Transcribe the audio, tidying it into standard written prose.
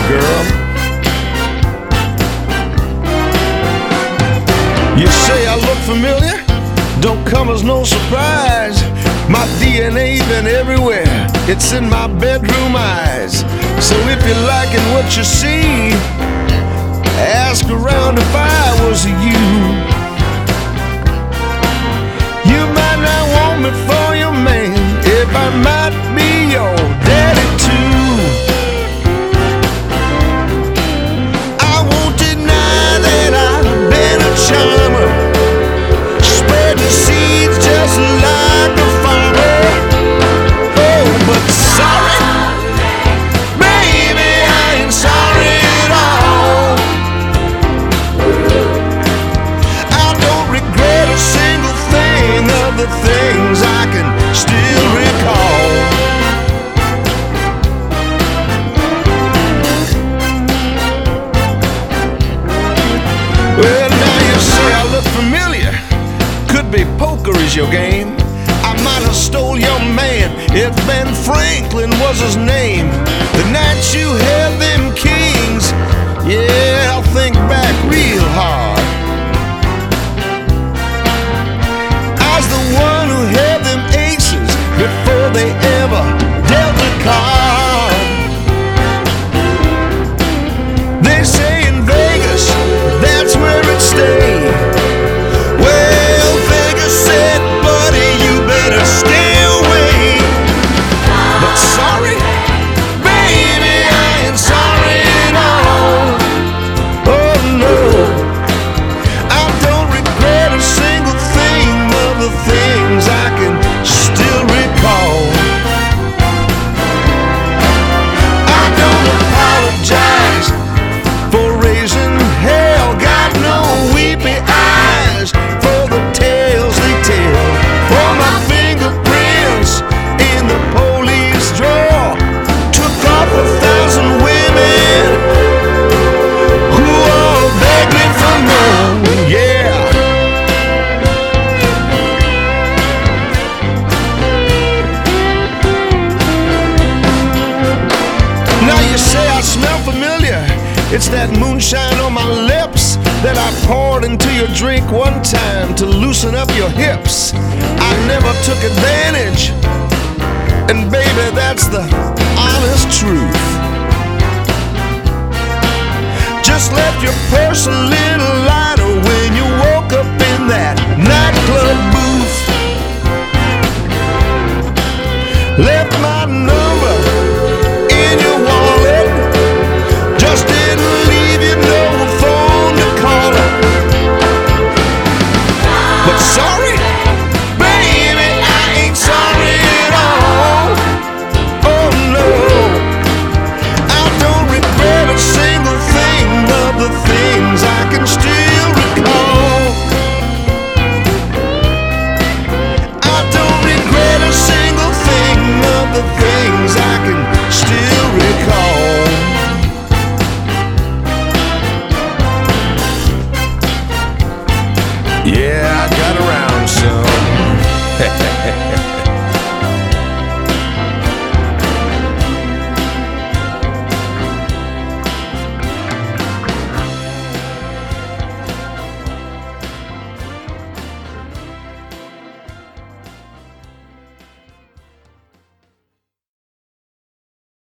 girl. You say I look familiar? Don't come as no surprise. My DNA's been everywhere. It's in my bedroom eyes. So if you're liking what you see, ask around if I was you. You might not want me for your man, if I might be your daddy too. I won't deny that I've been a charmer, spreading seeds just like a farmer. Oh, but sorry, baby, I ain't sorry at all. I don't regret a single thing of the things I can still recall. Well, now you say I look familiar. Could be poker is your game. I might have stole your man if Ben Franklin was his name. The night you had them kings, yeah, I'll think back real hard. I was the one who had them aces before they ever dealt a card. They say in Vegas, that's where it stayed. Well, Vegas said, buddy, you better stay away. But sorry, baby, I ain't sorry at all. Oh no, I don't regret a single thing of the things I can still recall. I don't apologize for raising hell, got no weepy eyes for the tales they tell, for my fingerprints in the police drawer. Took off 1,000 women who all begged me for more. Yeah. Now you say I smell familiar. It's that moonshine on my lips that I poured into your drink one time to loosen up your hips. I never took advantage, and baby, that's the honest truth. Just left your purse a little light